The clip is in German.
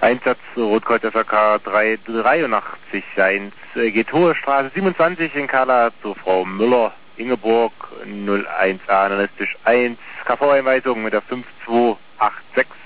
Einsatz Rotkreuz FRK 383 1, geht Hohe Straße 27 in Kala zu Frau Müller, Ingeborg 01A analytisch 1, KV-Einweisung mit der 5286.